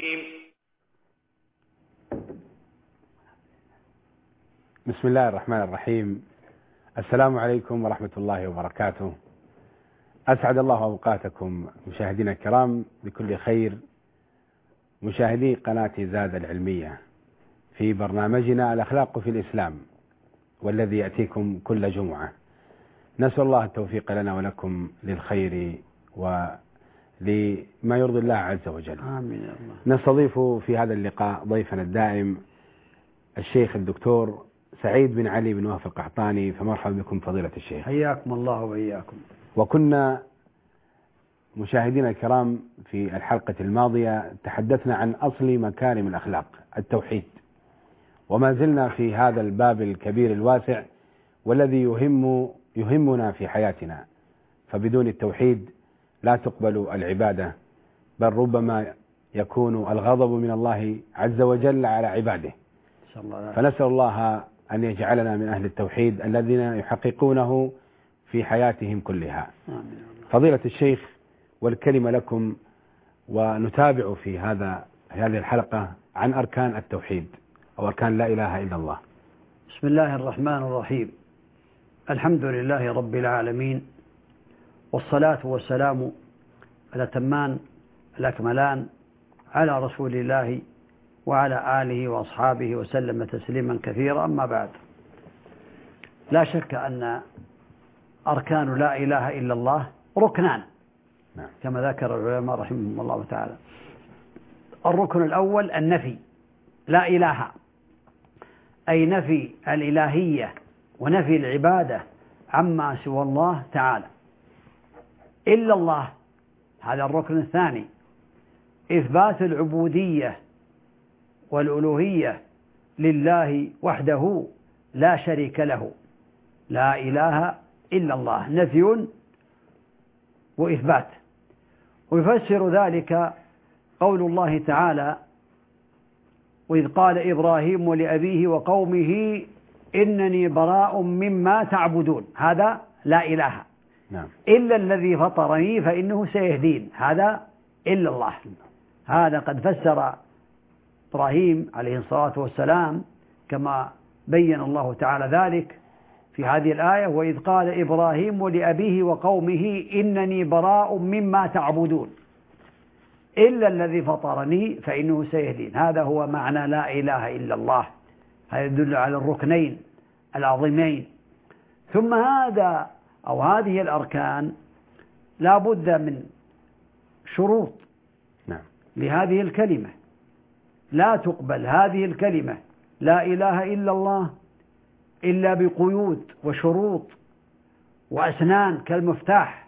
بسم الله الرحمن الرحيم. السلام عليكم ورحمة الله وبركاته. أسعد الله أوقاتكم مشاهدينا الكرام بكل خير، مشاهدي قناة زاد العلمية في برنامجنا الأخلاق في الإسلام، والذي يأتيكم كل جمعة. نسأل الله التوفيق لنا ولكم للخير ولما يرضي الله عز وجل. آمين يا الله. نستضيف في هذا اللقاء ضيفنا الدائم الشيخ الدكتور سعيد بن علي بن وهف القحطاني، فمرحبا بكم فضيلة الشيخ. حياكم الله وإياكم. وكنا مشاهدينا الكرام في الحلقة الماضية تحدثنا عن أصل مكارم الأخلاق التوحيد، وما زلنا في هذا الباب الكبير الواسع والذي يهمنا في حياتنا، فبدون التوحيد لا تقبل العبادة، بل ربما يكون الغضب من الله عز وجل على عباده. فنسأل الله أن يجعلنا من أهل التوحيد الذين يحققونه في حياتهم كلها. فضيلة الشيخ، والكلمة لكم، ونتابع في هذه الحلقة عن أركان التوحيد أو أركان لا إله إلا الله. بسم الله الرحمن الرحيم. الحمد لله رب العالمين، والصلاة والسلام الأتمان الأكملان على رسول الله وعلى آله وأصحابه وسلم تسليما كثيرا. أما بعد، لا شك أن أركان لا إله إلا الله ركنان كما ذكر العلماء رحمهم الله تعالى. الركن الأول النفي، لا إله، أي نفي الإلهية ونفي العبادة عما سوى الله تعالى إلا الله. هذا الركن الثاني، إثبات العبودية والألوهية لله وحده لا شريك له، لا إله إلا الله، نفي وإثبات. ويفسر ذلك قول الله تعالى: وإذ قال إبراهيم لأبيه وقومه إنني براء مما تعبدون. هذا لا إله. نعم. إلا الذي فطرني فإنه سيهدين. هذا إلا الله. هذا قد فسر إبراهيم عليه الصلاة والسلام كما بين الله تعالى ذلك في هذه الآية: وإذ قال إبراهيم لأبيه وقومه إنني براء مما تعبدون إلا الذي فطرني فإنه سيهدين. هذا هو معنى لا إله إلا الله. هذا يدل على الركنين العظيمين. ثم هذه الأركان لا بد من شروط لهذه الكلمة. لا تقبل هذه الكلمة لا إله إلا الله إلا بقيود وشروط وأسنان كالمفتاح،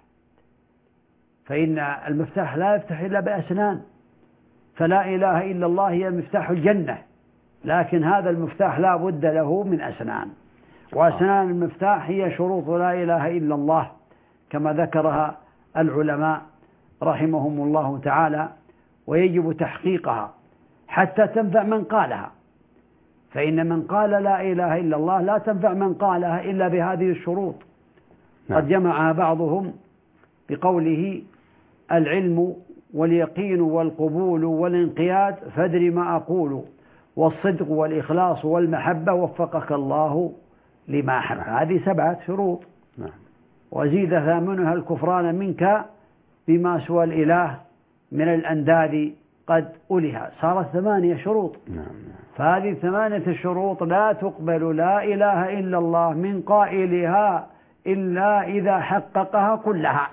فإن المفتاح لا يفتح إلا بأسنان، فلا إله إلا الله هي مفتاح الجنة، لكن هذا المفتاح لا بد له من أسنان، وأسنان المفتاح هي شروط لا إله إلا الله كما ذكرها العلماء رحمهم الله تعالى، ويجب تحقيقها حتى تنفع من قالها، فإن من قال لا إله إلا الله لا تنفع من قالها إلا بهذه الشروط. قد جمعها بعضهم بقوله: العلم واليقين والقبول والانقياد فادر ما أقول، والصدق والإخلاص والمحبة وفقك الله لما أحب. هذه 7 شروط، وزيد ثامنها الكفران منك بما سوى الإله من الأنداد قد أولها. صارت 8 شروط. فهذه 8 شروط لا تقبل لا إله إلا الله من قائلها إلا إذا حققها كلها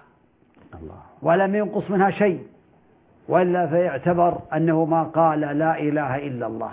ولم ينقص منها شيء، وإلا فيعتبر أنه ما قال لا إله إلا الله.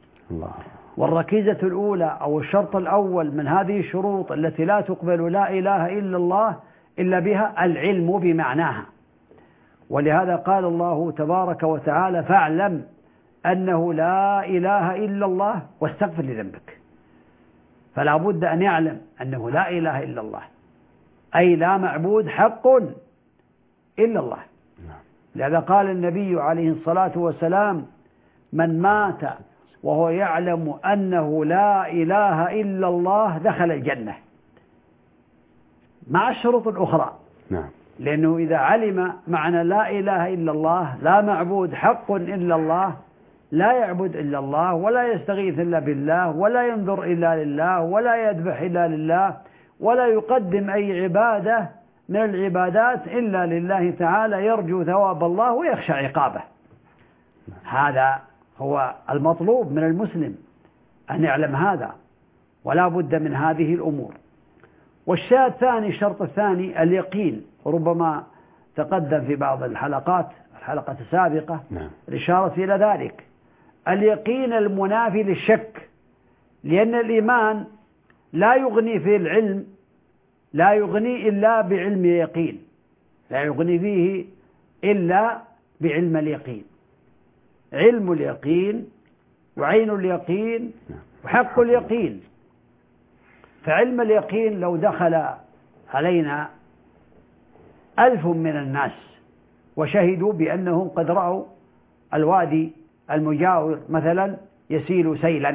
والركيزة الأولى أو الشرط الأول من هذه الشروط التي لا تقبل لا إله إلا الله إلا بها العلم بمعناها. ولهذا قال الله تبارك وتعالى: فاعلم أنه لا إله إلا الله واستغفر لذنبك. فلا بد أن يعلم أنه لا إله إلا الله، أي لا معبود حق إلا الله. لهذا قال النبي عليه الصلاة والسلام: من مات وهو يعلم أنه لا إله إلا الله دخل الجنة، مع الشروط الأخرى. لأنه إذا علم معنى لا إله إلا الله، لا معبود حق إلا الله، لا يعبد إلا الله، ولا يستغيث إلا بالله، ولا ينظر إلا لله، ولا يذبح إلا لله، ولا يقدم أي عبادة من العبادات إلا لله تعالى، يرجو ثواب الله ويخشى عقابه. هذا هو المطلوب من المسلم، أن يعلم هذا، ولا بد من هذه الأمور. والشيء الثاني، الشرط الثاني اليقين، ربما تقدم في بعض الحلقة السابقة الإشارة إلى ذلك. اليقين المنافي للشك، لأن الإيمان لا يغني في العلم، لا يغني إلا بعلم اليقين، لا يغني فيه إلا بعلم اليقين. علم اليقين وعين اليقين وحق اليقين. فعلم اليقين لو دخل علينا 1000 من الناس وشهدوا بأنهم قد رأوا الوادي المجاور مثلا يسيل سيلا،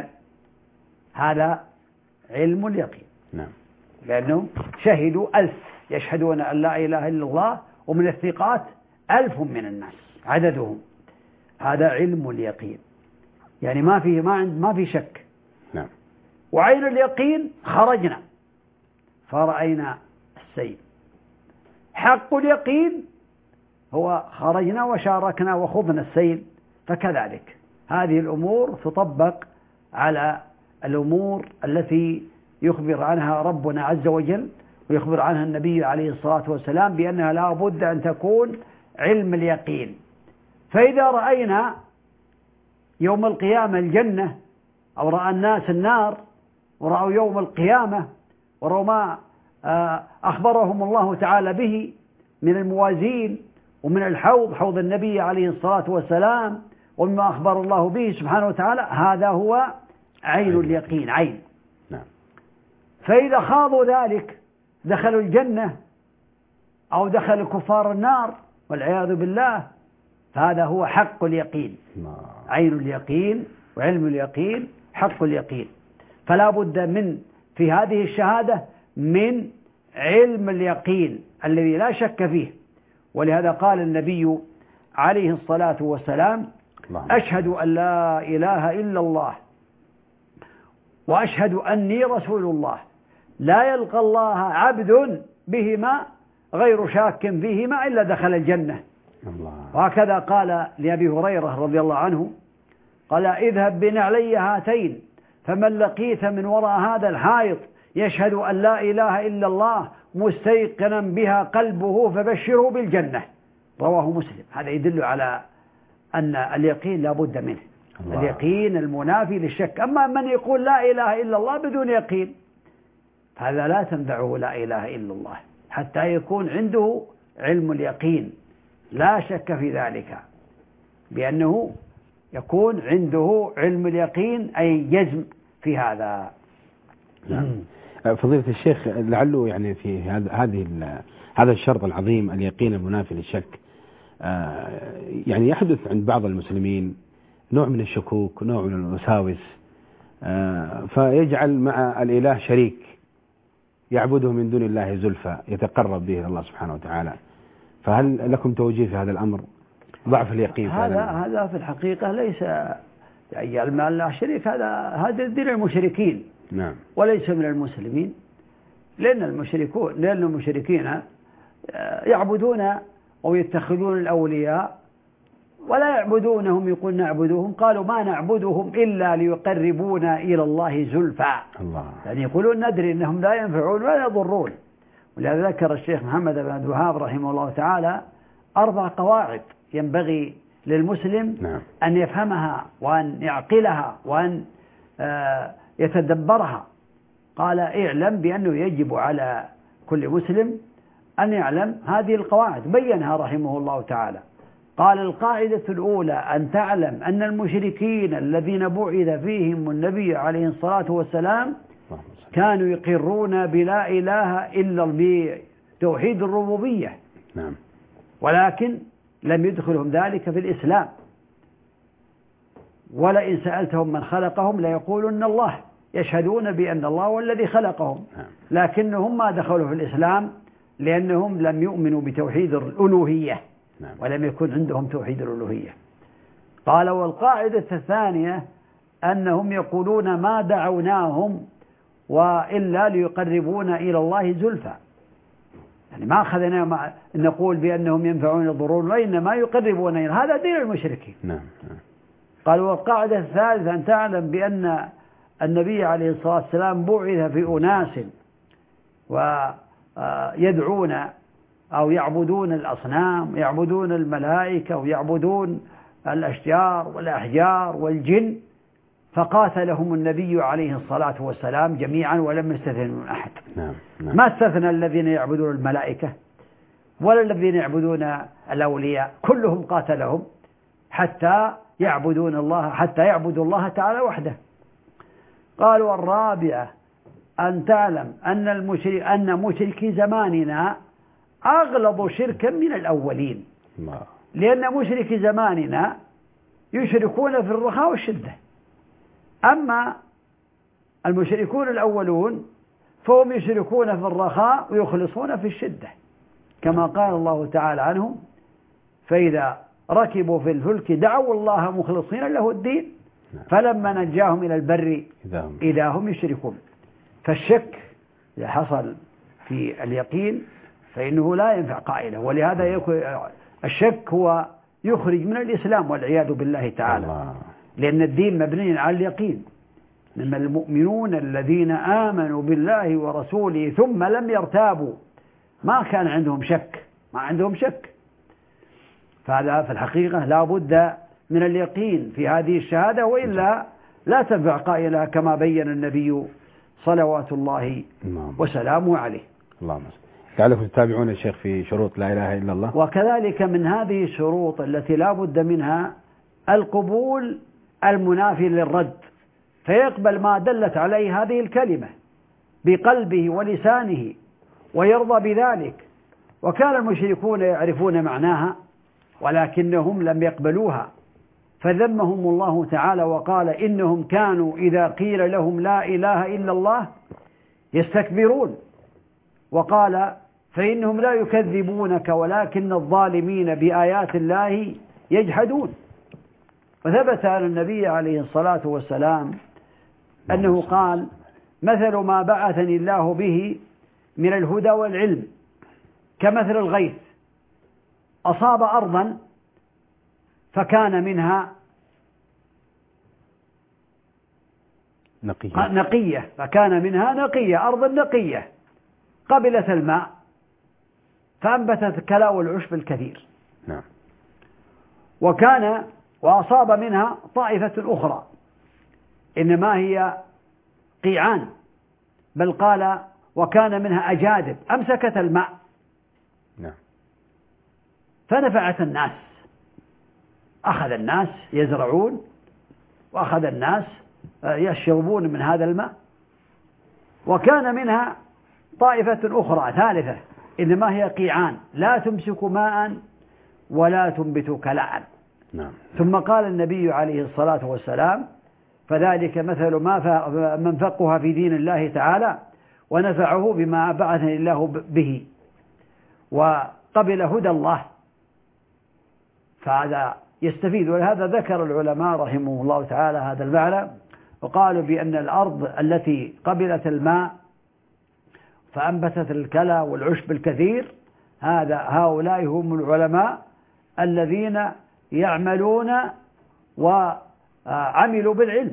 هذا علم اليقين، لأنهم شهدوا 1000 يشهدون أن لا إله إلا الله، ومن الثقات 1000 من الناس عددهم، هذا علم اليقين، يعني ما في شك. وعين اليقين خرجنا فرأينا السيل. حق اليقين هو خرجنا وشاركنا وخضنا السيل، فكذلك هذه الأمور تطبق على الأمور التي يخبر عنها ربنا عز وجل ويخبر عنها النبي عليه الصلاة والسلام بأنها لا بد أن تكون علم اليقين. فإذا رأينا يوم القيامة الجنة، أو رأى الناس النار، ورأوا يوم القيامة، ورأوا ما أخبرهم الله تعالى به من الموازين ومن الحوض، حوض النبي عليه الصلاة والسلام، ومما أخبر الله به سبحانه وتعالى، هذا هو عين اليقين، عين. فإذا خاضوا ذلك دخلوا الجنة أو دخل كفار النار والعياذ بالله، فهذا هو حق اليقين. عين اليقين وعلم اليقين حق اليقين. فلا بد من في هذه الشهادة من علم اليقين الذي لا شك فيه. ولهذا قال النبي عليه الصلاة والسلام: أشهد أن لا إله إلا الله وأشهد أني رسول الله، لا يلقى الله عبد بهما غير شاك فيهما إلا دخل الجنة. وهكذا قال لأبي هريرة رضي الله عنه، قال: اذهب بنعلي هاتين، فمن لقيت من وراء هذا الحائط يشهد أن لا إله إلا الله مستيقنا بها قلبه فبشره بالجنة. رواه مسلم. هذا يدل على أن اليقين لا بد منه، اليقين المنافي للشك. أما من يقول لا إله إلا الله بدون يقين، هذا لا تنفعه لا إله إلا الله حتى يكون عنده علم اليقين، لا شك في ذلك، بأنه يكون عنده علم اليقين أي جزم في هذا. فضيلة الشيخ، لعله يعني في هذا الشرط العظيم اليقين المنافي للشك، يعني يحدث عند بعض المسلمين نوع من الشكوك، نوع من الوساوس، فيجعل مع الإله شريك يعبده من دون الله زلفى يتقرب به الله سبحانه وتعالى. فهل لكم توجيه في هذا الأمر؟ ضعف اليقين هذا في الحقيقة ليس يجعل الله شريك، هذا دين المشركين، وليس من المسلمين. لأن المشركين يعبدون أو يتخذون الأولياء ولا يعبدونهم، يقول نعبدهم، قالوا ما نعبدهم إلا ليقربونا إلى الله زلفى. يعني يقولون ندري أنهم لا ينفعون ولا يضرون. ولهذا ذكر الشيخ محمد بن عبد الوهاب رحمه الله تعالى 4 قواعد ينبغي للمسلم أن يفهمها وأن يعقلها وأن يتدبرها. قال: اعلم بأنه يجب على كل مسلم أن يعلم هذه القواعد، بينها رحمه الله تعالى. قال: القاعدة الأولى أن تعلم أن المشركين الذين بعث فيهم النبي عليه الصلاة والسلام كانوا يقرون بلا إله إلا بتوحيد الربوبية، ولكن لم يدخلهم ذلك في الإسلام. ولئن سألتهم من خلقهم ليقولن الله، يشهدون بأن الله هو الذي خلقهم، لكنهم ما دخلوا في الإسلام لأنهم لم يؤمنوا بتوحيد الألوهية ولم يكن عندهم توحيد الألوهية. قال والقاعدة الثانية أنهم يقولون ما دعوناهم وإلا ليقربونا إلى الله زلفى، يعني ما أخذنا نقول بأنهم ينفعون يضرون وإنما يقربون إلى هذا دين المشركين. قال والقاعدة الثالثة أن تعلم بأن النبي عليه الصلاة والسلام بعث في أناس ويدعون أو يعبدون الأصنام، يعبدون الملائكة ويعبدون الأشجار والأحجار والجن، فقاتلهم النبي عليه الصلاة والسلام جميعا ولم يستثن من أحد. ما استثنى الذين يعبدون الملائكة ولا الذين يعبدون الأولياء، كلهم قاتلهم حتى يعبدون الله، حتى يعبدوا الله تعالى وحده. قالوا الرابعة أن تعلم أن مشركي زماننا أغلظ شركا من الأولين، لأن مشركي زماننا يشركون في الرخاء والشدة، أما المشركون الأولون فهم يشركون في الرخاء ويخلصون في الشدة، كما قال الله تعالى عنهم فإذا ركبوا في الفلك دعوا الله مخلصين له الدين فلما نجاهم إلى البر إذا هم يشركون. فالشك إذا حصل في اليقين فإنه لا ينفع قائله، ولهذا الشك هو يخرج من الإسلام والعياذ بالله تعالى، لأن الدين مبني على اليقين. إنما المؤمنون الذين آمنوا بالله ورسوله ثم لم يرتابوا، ما كان عندهم شك، ما عندهم شك. فهذا في الحقيقة لا بد من اليقين في هذه الشهادة، وإلا لا تنفع قائلها كما بين النبي صلوات الله وسلامه عليه. اللهم لعلكم تتابعون الشيخ في شروط لا إله إلا الله. وكذلك من هذه الشروط التي لا بد منها القبول المنافي للرد، فيقبل ما دلت عليه هذه الكلمة بقلبه ولسانه ويرضى بذلك. وكان المشركون يعرفون معناها ولكنهم لم يقبلوها، فذمهم الله تعالى وقال إنهم كانوا إذا قيل لهم لا إله إلا الله يستكبرون، وقال فإنهم لا يكذبونك ولكن الظالمين بآيات الله يجحدون. وثبت عن النبي عليه الصلاة والسلام أنه قال مثل ما بعثني الله به من الهدى والعلم كمثل الغيث أصاب أرضا فكان منها نقية، فكان منها نقية، أرض نقية قبلت الماء فأنبتت الكلاء والعشب الكثير. وأصاب منها طائفة أخرى إنما هي قيعان، بل قال وكان منها أجادب أمسكت الماء فنفعت الناس، أخذ الناس يزرعون وأخذ الناس يشربون من هذا الماء. وكان منها طائفة أخرى ثالثة إنما هي قيعان لا تمسك ماء ولا تنبت كلاء. ثم قال النبي عليه الصلاة والسلام فذلك مثل من فقه في دين الله تعالى ونفعه بما بعثني الله به وقبل هدى الله، فهذا يستفيد. ولهذا ذكر العلماء رحمه الله تعالى هذا المعنى، وقالوا بأن الأرض التي قبلت الماء فأنبتت الكلى والعشب الكثير هؤلاء هم العلماء الذين يعملون وعملوا بالعلم،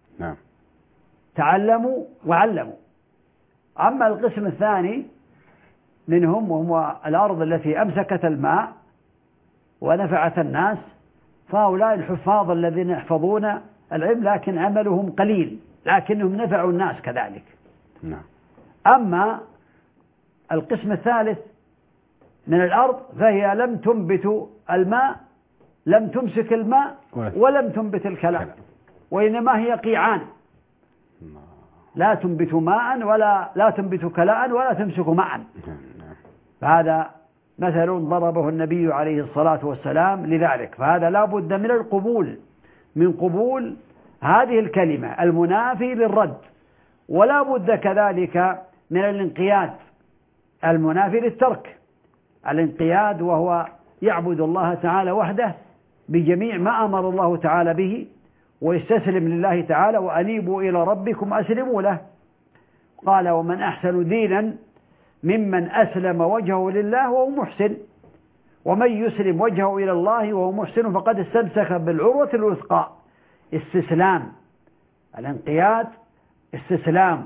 تعلموا وعلموا. أما القسم الثاني منهم وهم الأرض التي أمسكت الماء ونفعت الناس، فهؤلاء الحفاظ الذين يحفظون العلم لكن عملهم قليل لكنهم نفعوا الناس كذلك. أما القسم الثالث من الأرض فهي لم تنبت الماء، لم تمسك الماء ولم تنبت الكلام، وإنما هي قيعان لا تنبت ماء ولا لا تنبت كلاء ولا تمسك معا. فهذا مثل ضربه النبي عليه الصلاة والسلام لذلك. فهذا لا بد من القبول، من قبول هذه الكلمة المنافي للرد، ولا بد كذلك من الانقياد المنافي للترك، الانقياد وهو يعبد الله تعالى وحده بجميع ما أمر الله تعالى به ويستسلم لله تعالى، وأنيبوا إلى ربكم أسلموا له. قال ومن أحسن دينا ممن أسلم وجهه لله وهو محسن، ومن يسلم وجهه إلى الله وهو محسن فقد استمسك بالعروة الوثقى. استسلام، الانقياد استسلام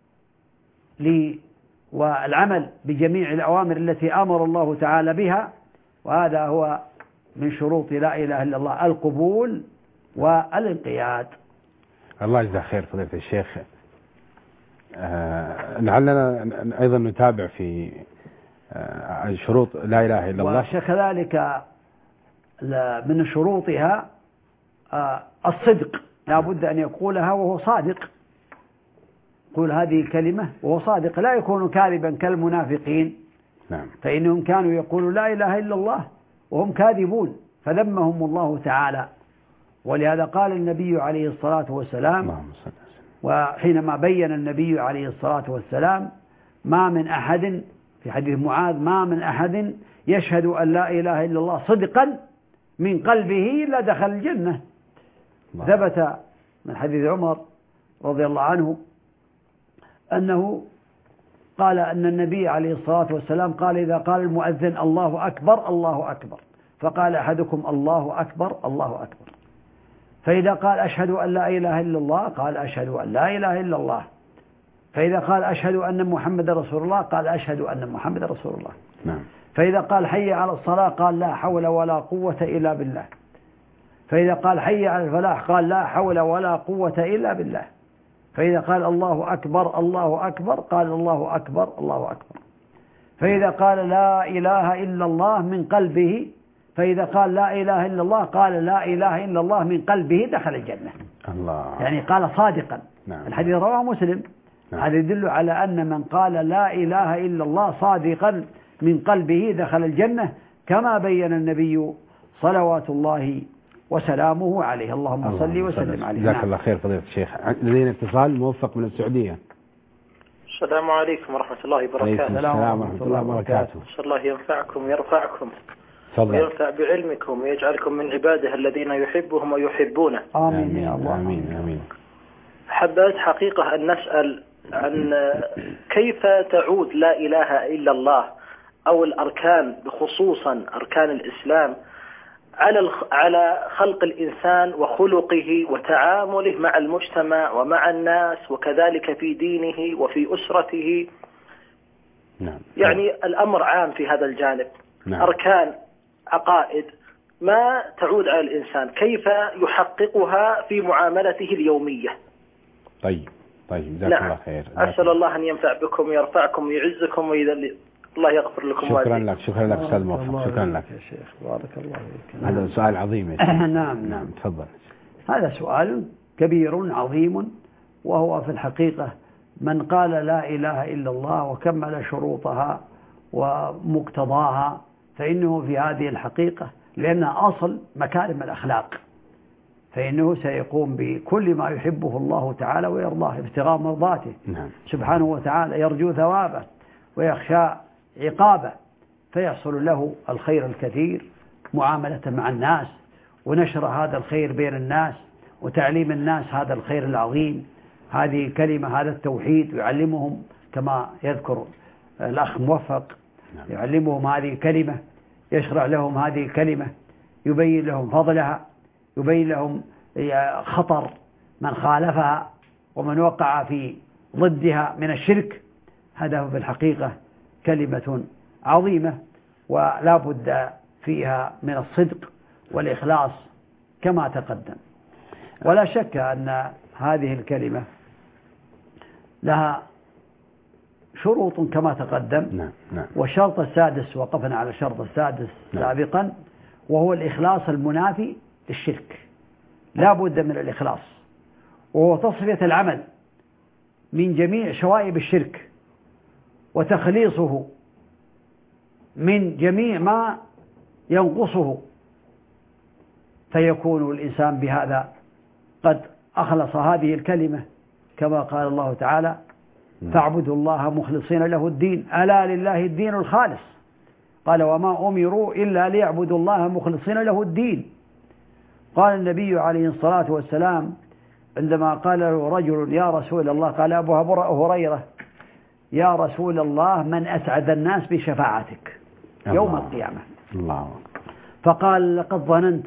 والعمل بجميع الأوامر التي أمر الله تعالى بها، وهذا هو من شروط لا إله إلا الله، القبول والانقياد. الله يجزاه خير فضيلة الشيخ. لعلنا أيضا نتابع في شروط لا إله إلا الله. وكذلك من شروطها الصدق، لا بد أن يقولها وهو صادق، يقول هذه الكلمة وهو صادق، لا يكون كاذبا كالمنافقين. نعم. فإنهم كانوا يقولون لا إله إلا الله وهم كاذبون فذمهم الله تعالى. ولهذا قال النبي عليه الصلاة والسلام، وحينما بين النبي عليه الصلاة والسلام ما من أحد في حديث معاذ ما من أحد يشهد أن لا إله إلا الله صدقا من قلبه إلا دخل الجنة. ثبت من حديث عمر رضي الله عنه أنه قال أن النبي عليه الصلاة والسلام قال إذا قال المؤذن الله أكبر الله أكبر، فقال أحدكم الله أكبر الله أكبر، فإذا قال أشهد أن لا إله إلا الله قال أشهد أن لا إله إلا الله، فإذا قال أشهد أن محمد رسول الله قال أشهد أن محمد رسول الله. نعم. فإذا قال حي على الصلاة قال لا حول ولا قوة إلا بالله، فإذا قال حي على الفلاح قال لا حول ولا قوة إلا بالله، فإذا قال الله أكبر الله أكبر قال الله أكبر الله أكبر، فإذا قال لا إله إلا الله من قلبه، فإذا قال لا إله إلا الله قال لا إله إلا الله من قلبه دخل الجنة. الله. يعني قال صادقا. نعم. الحديث رواه مسلم. نعم. هذا يدل على أن من قال لا إله إلا الله صادقا من قلبه دخل الجنة، كما بين النبي صلوات الله وسلامه عليه. اللهم صل وسلم عليه. جزاك الله خير فضيلة الشيخ. لدينا اتصال موفق من السعودية. السلام عليكم ورحمة الله وبركاته. السلام ورحمة الله وبركاته. إن شاء الله ينفعكم ويرفعكم تفضل. وينفع بعلمكم ويجعلكم من عباده الذين يحبهم ويحبونه. آمين يا الله. آمين آمين. حبيت حقيقة أن نسأل عن كيف تعود لا إله إلا الله أو الأركان بخصوصا أركان الإسلام على خلق الإنسان وخلقه وتعامله مع المجتمع ومع الناس وكذلك في دينه وفي أسرته. نعم. يعني الأمر عام في هذا الجانب. نعم. أركان عقائد ما تعود على الإنسان، كيف يحققها في معاملته اليومية. طيب جزاك الله خير. أسأل الله أن ينفع بكم ويرفعكم ويعزكم ويذل. الله يغفر لكم. شكرا لك أستاذ موفق. شكرا لك يا شيخ. بارك الله فيك. هذا سؤال عظيم يا شيخ. نعم تفضل. هذا سؤال كبير عظيم، وهو في الحقيقة من قال لا إله إلا الله وكمل شروطها ومقتضاها فإنه في هذه الحقيقة، لأنها أصل مكارم الأخلاق، فإنه سيقوم بكل ما يحبه الله تعالى ويرضاه ابتغاء مرضاته. نعم. سبحانه وتعالى، يرجو ثوابه ويخشى عقابه، فيحصل له الخير الكثير، معاملة مع الناس ونشر هذا الخير بين الناس وتعليم الناس هذا الخير العظيم، هذه الكلمة، هذا التوحيد، يعلمهم كما يذكر الأخ موفق، يعلمهم هذه الكلمة، يشرع لهم هذه الكلمة، يبين لهم فضلها، يبين لهم خطر من خالفها ومن وقع في ضدها من الشرك. هذا في الحقيقة كلمة عظيمة ولا بد فيها من الصدق والإخلاص كما تقدم. ولا شك أن هذه الكلمة لها شروط كما تقدم. نعم. والشرط السادس، وقفنا على الشرط السادس سابقا، وهو الإخلاص المنافي للشرك. لا بد من الإخلاص، وهو تصفية العمل من جميع شوائب الشرك وتخليصه من جميع ما ينقصه، فيكون الإنسان بهذا قد أخلص هذه الكلمة كما قال الله تعالى فاعبدوا الله مخلصين له الدين ألا لله الدين الخالص. قال وما أمروا إلا ليعبدوا الله مخلصين له الدين. قال النبي عليه الصلاة والسلام عندما قال له رجل يا رسول الله، قال أبو هريرة يا رسول الله من أسعد الناس بشفاعتك يوم القيامة؟ الله. فقال لقد ظننت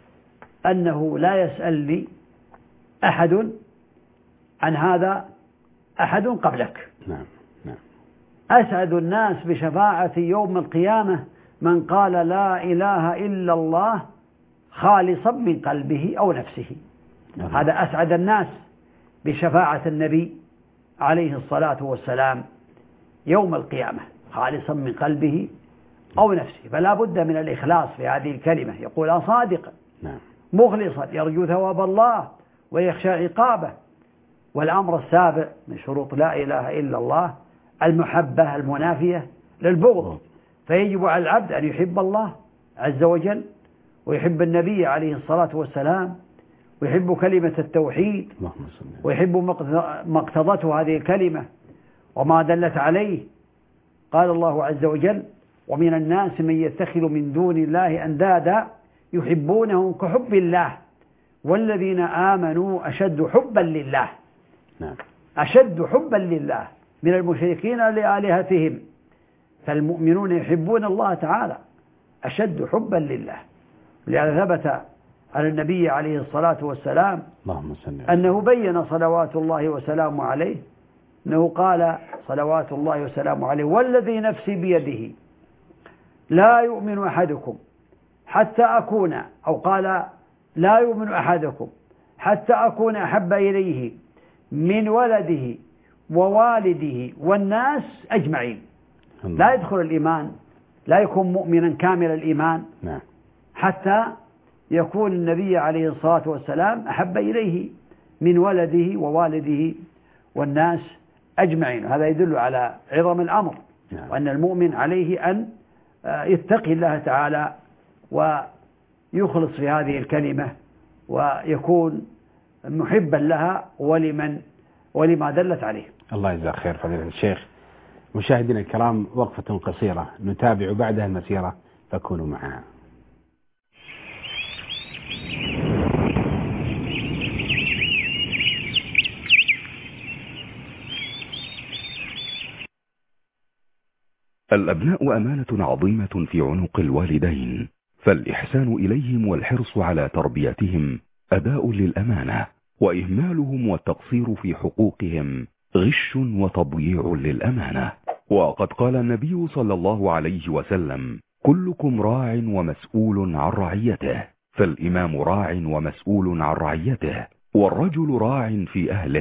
أنه لا يسألني أحد عن هذا أحد قبلك. نعم. أسعد الناس بشفاعة يوم القيامة من قال لا إله إلا الله خالصا من قلبه أو نفسه. هذا أسعد الناس بشفاعة النبي عليه الصلاة والسلام يوم القيامة خالصا من قلبه أو نفسه. فلا بد من الإخلاص في هذه الكلمة، يقول صادقا مخلصا يرجو ثواب الله ويخشى عقابه. والأمر السابع من شروط لا إله إلا الله المحبة المنافية للبغض. فيجب على العبد أن يحب الله عز وجل ويحب النبي عليه الصلاة والسلام ويحب كلمة التوحيد ويحب ما اقتضته هذه الكلمة وما دلت عليه. قال الله عز وجل ومن الناس من يتخذ من دون الله أندادا يحبونهم كحب الله والذين آمنوا أشد حبا لله. أشد حبا لله من المشركين لآلهتهم. فالمؤمنون يحبون الله تعالى أشد حبا لله. لهذا ثبت على النبي عليه الصلاة والسلام أنه بين صلوات الله وسلامه عليه أنه قال صلوات الله وسلامه عليه والذي نفسي بيده لا يؤمن أحدكم حتى أكون، أو قال لا يؤمن أحدكم حتى أكون أحب إليه من ولده ووالده والناس أجمعين. لا يدخل الإيمان، لا يكون مؤمنا كامل الإيمان حتى يكون النبي عليه الصلاة والسلام أحب إليه من ولده ووالده والناس أجمعين. هذا يدل على عظم الأمر وأن المؤمن عليه أن يتقي الله تعالى ويخلص في هذه الكلمة ويكون محبا لها ولما دلت عليه. الله يجزاك خير فضيلة الشيخ. مشاهدينا الكرام وقفة قصيرة نتابع بعدها المسيرة فكونوا معنا. الأبناء أمانة عظيمة في عنق الوالدين، فالإحسان إليهم والحرص على تربيتهم أداء للأمانة، وإهمالهم والتقصير في حقوقهم غش وتضييع للأمانة. وقد قال النبي صلى الله عليه وسلم كلكم راع ومسؤول عن رعيته، فالإمام راع ومسؤول عن رعيته، والرجل راع في أهله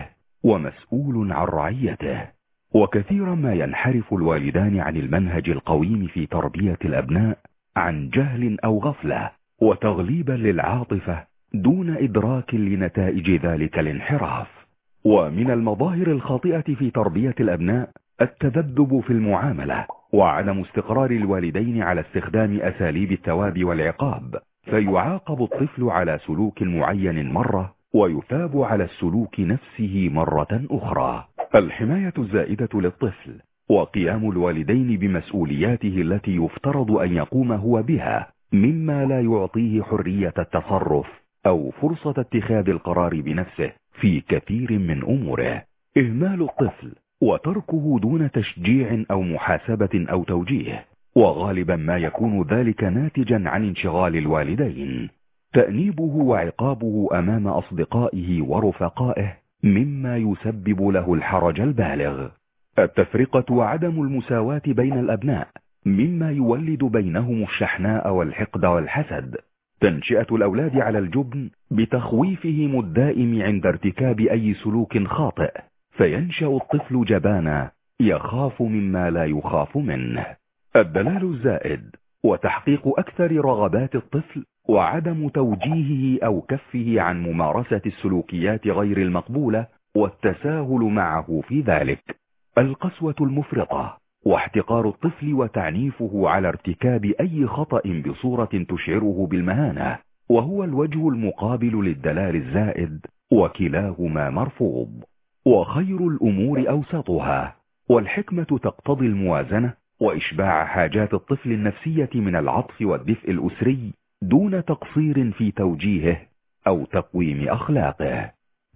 ومسؤول عن رعيته. وكثيرا ما ينحرف الوالدان عن المنهج القويم في تربية الأبناء عن جهل أو غفلة وتغليبا للعاطفة دون إدراك لنتائج ذلك الانحراف. ومن المظاهر الخاطئة في تربية الأبناء التذبذب في المعاملة وعدم استقرار الوالدين على استخدام أساليب الثواب والعقاب، فيعاقب الطفل على سلوك معين مرة ويثاب على السلوك نفسه مرة أخرى. الحماية الزائدة للطفل وقيام الوالدين بمسؤولياته التي يفترض أن يقوم هو بها مما لا يعطيه حرية التصرف أو فرصة اتخاذ القرار بنفسه في كثير من أموره. إهمال الطفل وتركه دون تشجيع أو محاسبة أو توجيه، وغالبا ما يكون ذلك ناتجا عن انشغال الوالدين. تأنيبه وعقابه أمام أصدقائه ورفقائه مما يسبب له الحرج البالغ. التفرقة وعدم المساواة بين الأبناء مما يولد بينهم الشحناء والحقد والحسد. تنشئة الأولاد على الجبن بتخويفهم الدائم عند ارتكاب أي سلوك خاطئ، فينشأ الطفل جبانا يخاف مما لا يخاف منه. الدلال الزائد وتحقيق أكثر رغبات الطفل وعدم توجيهه أو كفه عن ممارسة السلوكيات غير المقبولة والتساهل معه في ذلك. القسوة المفرطة واحتقار الطفل وتعنيفه على ارتكاب أي خطأ بصورة تشعره بالمهانة، وهو الوجه المقابل للدلال الزائد، وكلاهما مرفوض. وخير الأمور أوسطها، والحكمة تقتضي الموازنة وإشباع حاجات الطفل النفسية من العطف والدفء الأسري دون تقصير في توجيهه أو تقويم أخلاقه.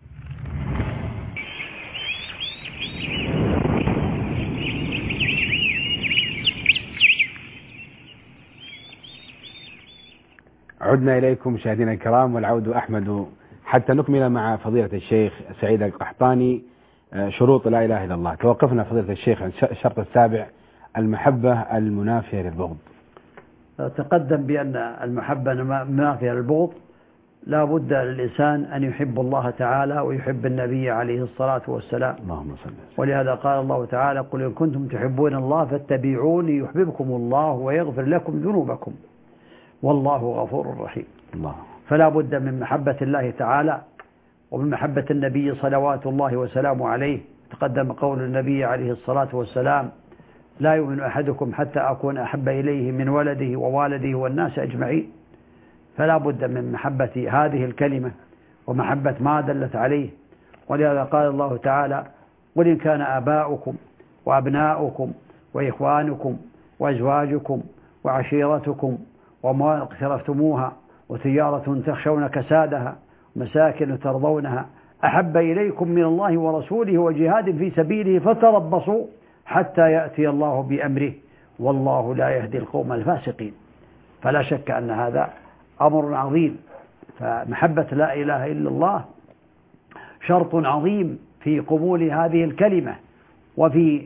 عدنا إليكم مشاهدينا الكرام، والعود أحمد حتى نكمل مع فضيلة الشيخ سعيد القحطاني شروط لا إله إلا الله. توقفنا فضيلة الشيخ عن الشرط السابع، المحبة المنافية للبغض. تقدم بأن المحبة المنافية للبغض لا بد للإنسان أن يحب الله تعالى ويحب النبي عليه الصلاة والسلام. اللهم صل. ولهذا قال الله تعالى: قل إن كنتم تحبون الله فاتبعوني يحببكم الله ويغفر لكم ذنوبكم والله غفور رحيم. الله. فلا بد من محبة الله تعالى ومن محبة النبي صلوات الله وسلامه عليه. تقدم قول النبي عليه الصلاة والسلام: لا يؤمن أحدكم حتى أكون أحب إليه من ولده ووالده والناس أجمعين. فلا بد من محبة هذه الكلمة ومحبة ما دلت عليه. ولهذا قال الله تعالى: قل إن كان آباؤكم وأبناؤكم وإخوانكم وأزواجكم وعشيرتكم وأموال اقترفتموها وتجارة تخشون كسادها ومساكن ترضونها أحب إليكم من الله ورسوله وجهاد في سبيله فتربصوا حتى يأتي الله بأمره والله لا يهدي القوم الفاسقين. فلا شك أن هذا أمر عظيم. فمحبة لا إله إلا الله شرط عظيم في قبول هذه الكلمة وفي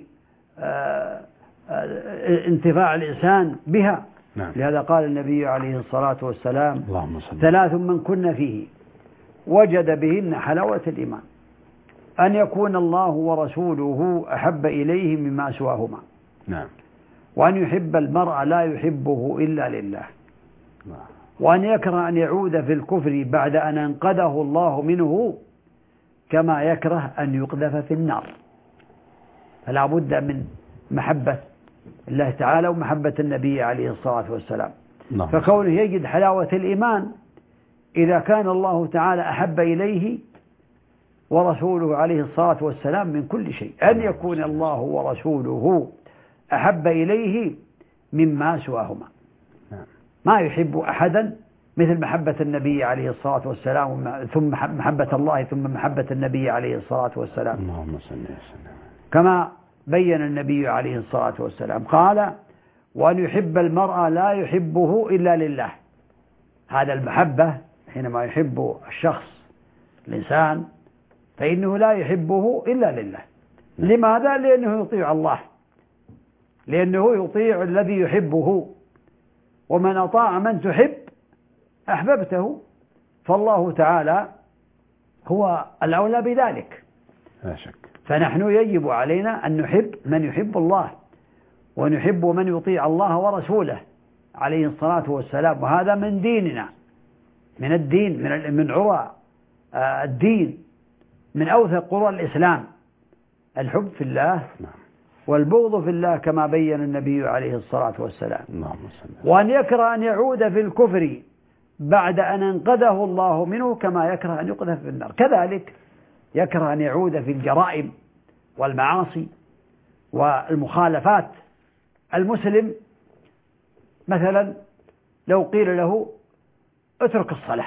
انتفاع الإنسان بها. نعم. لهذا قال النبي عليه الصلاة والسلام: اللهم صل. 3 من كن فيه وجد بهن حلاوة الإيمان: أن يكون الله ورسوله أحب إليه مما سواهما. نعم. وأن يحب المرء لا يحبه إلا لله. نعم. وأن يكره أن يعود في الكفر بعد أن أنقذه الله منه كما يكره أن يقذف في النار. فلا بد من محبة الله تعالى ومحبة النبي عليه الصلاة والسلام. نعم. فكونه يجد حلاوة الإيمان إذا كان الله تعالى أحب إليه ورسوله عليه الصلاة والسلام من كل شيء. أن يكون الله ورسوله أحب إليه مما سواهما. ما يحب أحدا مثل محبة النبي عليه الصلاة والسلام، ثم محبة الله ثم محبة النبي عليه الصلاة والسلام. اللهم صل وسلم. كما بين النبي عليه الصلاة والسلام قال: وأن يحب المرء لا يحبه إلا لله. هذا المحبة حينما يحب الشخص الإنسان فإنه لا يحبه إلا لله. لماذا؟ لأنه يطيع الله، لأنه يطيع الذي يحبه. ومن أطاع من تحب أحببته. فالله تعالى هو الأولى بذلك. لا شك. فنحن يجب علينا أن نحب من يحب الله ونحب من يطيع الله ورسوله عليه الصلاة والسلام. وهذا من ديننا، من الدين، من عروة الدين، من أوثق قرى الإسلام. الحب في الله والبغض في الله كما بين النبي عليه الصلاة والسلام. وأن يكره أن يعود في الكفر بعد أن انقذه الله منه كما يكره أن يقذف في النار. كذلك يكره أن يعود في الجرائم والمعاصي والمخالفات. المسلم مثلا لو قيل له اترك الصلاة،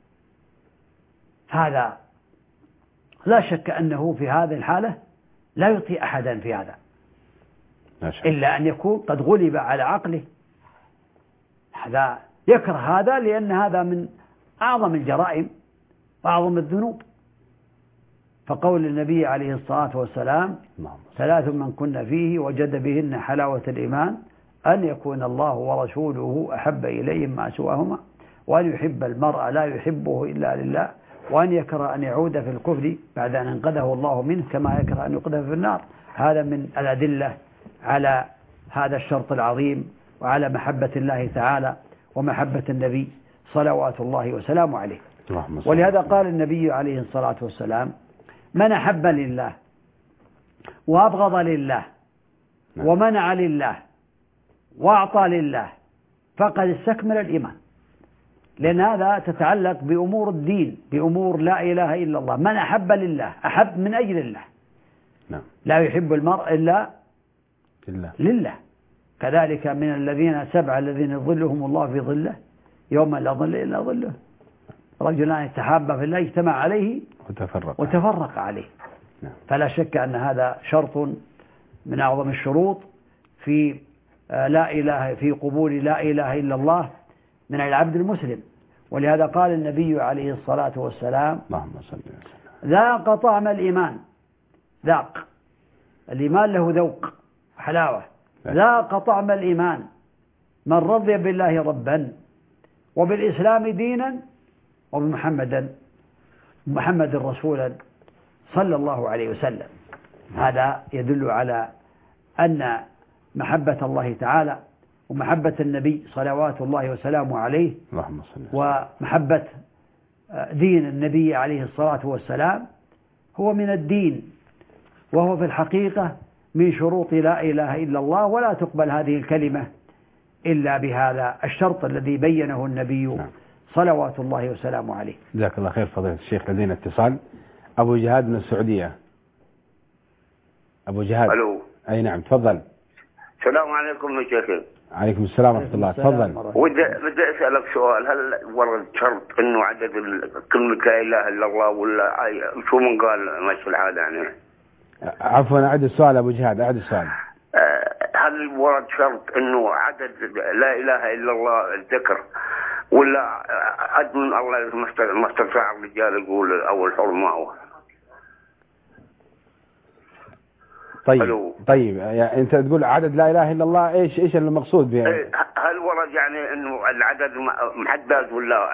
هذا لا شك أنه في هذه الحالة لا يطيع أحدا في هذا إلا أن يكون قد غلب على عقله. هذا يكره هذا لأن هذا من أعظم الجرائم وأعظم الذنوب. فقول النبي عليه الصلاة والسلام: 3 من كن فيه وجد بهن حلاوة الإيمان: أن يكون الله ورسوله أحب إليه ما سواهما، وأن يحب المرء لا يحبه إلا لله، وأن يكره أن يعود في الكفر بعد أن انقذه الله منه كما يكره أن يقذف في النار. هذا من الأدلة على هذا الشرط العظيم وعلى محبة الله تعالى ومحبة النبي صلوات الله وسلامه عليه. ولهذا قال النبي عليه الصلاة والسلام: من أحب لله وأبغض لله ومنع لله وأعطى لله فقد استكمل الإيمان. لأن هذا تتعلق بأمور الدين، بأمور لا إله إلا الله. من أحب لله أحب من أجل الله. نعم. لا يحب المرء إلا لله. كذلك من الذين 7 الذين يظلهم الله في ظله يوم لا ظل إلا ظله، رجلان يتحابا في الله اجتمع عليه وتفرق عليه. نعم. فلا شك أن هذا شرط من أعظم الشروط في في قبول لا إله إلا الله من العبد المسلم. ولهذا قال النبي عليه الصلاة والسلام: اللهم صل وسلم. ذاق طعم الإيمان. ذاق الإيمان له ذوق حلاوة. ذاق طعم الإيمان من رضي بالله ربا وبالإسلام دينا وبمحمد رسولا صلى الله عليه وسلم. هذا يدل على أن محبة الله تعالى ومحبة النبي صلوات الله وسلامه عليه ومحبة دين النبي عليه الصلاة والسلام هو من الدين، وهو في الحقيقة من شروط لا إله إلا الله. ولا تقبل هذه الكلمة إلا بهذا الشرط الذي بينه النبي صلوات الله وسلامه عليه. جزاك الله خير فضيلة الشيخ. لدينا اتصال. أبو جهاد من السعودية. أبو جهاد. ألو. أي نعم تفضل. السلام عليكم يا شيخ. عليكم السلام ورحمة الله. تفضل. بدي أسألك سؤال. هل ورد شرط إنه عدد كلمة لا إله إلا الله ولا شو من قال ماشي العادة يعني؟ عفوا أعد السؤال أبو جهاد، أعد السؤال. هل ورد شرط إنه عدد لا إله إلا الله الذكر ولا عد من الله ما استطاع الرجال يقول أو الحر معه؟ طيب يعني أنت تقول عدد لا إله إلا الله إيش المقصود بها؟ هل ورد يعني إنه العدد محدد ولا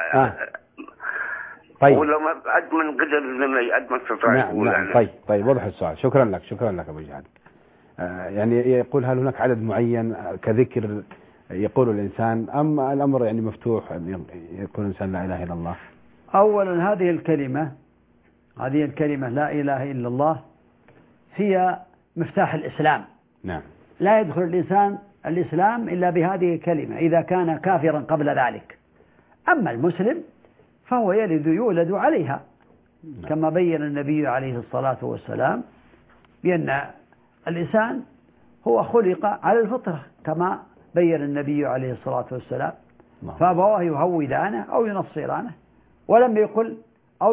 طيب ولا ما قد من قدر لما قد ما استطاع يقول يعني؟ طيب وضح السؤال. شكرا لك أبو جهاد. يعني يقول هل هناك عدد معين كذكر يقول الإنسان أم الأمر يعني مفتوح يقول الإنسان لا إله إلا الله؟ أولا هذه الكلمة لا إله إلا الله هي مفتاح الإسلام. نعم. لا يدخل الإنسان الإسلام إلا بهذه الكلمة إذا كان كافرا قبل ذلك. أما المسلم فهو يولد عليها. نعم. كما بين النبي عليه الصلاة والسلام بأن الإنسان هو خلق على الفطرة كما بين النبي عليه الصلاة والسلام. نعم. فأبواه يهودانه أو ينصرانه، ولم يقل أو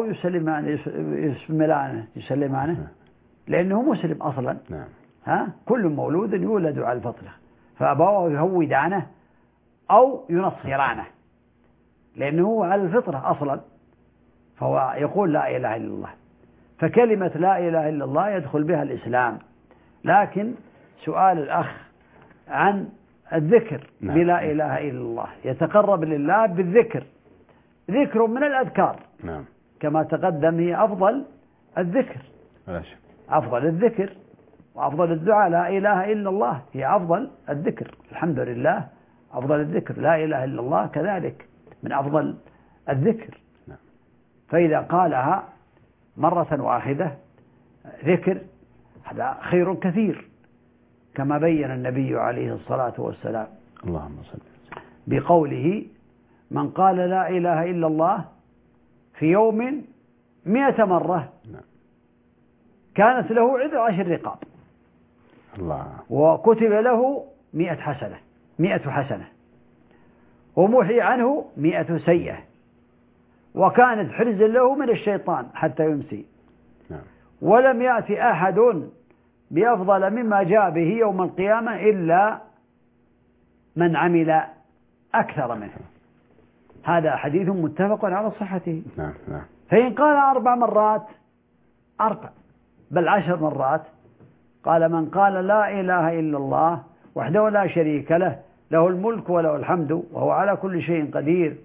يسلمانه لأنه مسلم أصلا. نعم. كل مولود يولد على الفطرة، فأبواه يهودانه أو ينصرانه لأنه هو على الفطرة أصلا، فهو يقول لا إله إلا الله. فكلمة لا إله إلا الله يدخل بها الإسلام. لكن سؤال الأخ عن الذكر. نعم. بلا إله إلا الله يتقرب لله بالذكر، ذكر من الأذكار. نعم. كما تقدم هي أفضل الذكر. أفضل الذكر وأفضل الدعاء لا إله إلا الله هي أفضل الذكر. الحمد لله أفضل الذكر، لا إله إلا الله كذلك من أفضل الذكر. نعم. فإذا قالها مرة واحدة ذكر هذا خير كثير كما بين النبي عليه الصلاة والسلام. اللهم صل بقوله: من قال لا إله إلا الله في يوم 100 مرة. نعم. كانت له عدل 10 رقاب. الله. وكتب له 100 حسنة ومحي عنه 100 سيئة، وكانت حرزا له من الشيطان حتى يمسي. نعم. ولم يأتي أحد بأفضل مما جاء به يوم القيامة إلا من عمل أكثر منه. هذا حديث متفق على صحته. نعم. فإن قال 4 مرات 4 بل 10 مرات قال: من قال لا إله إلا الله وحده لا شريك له، له الملك وله الحمد وهو على كل شيء قدير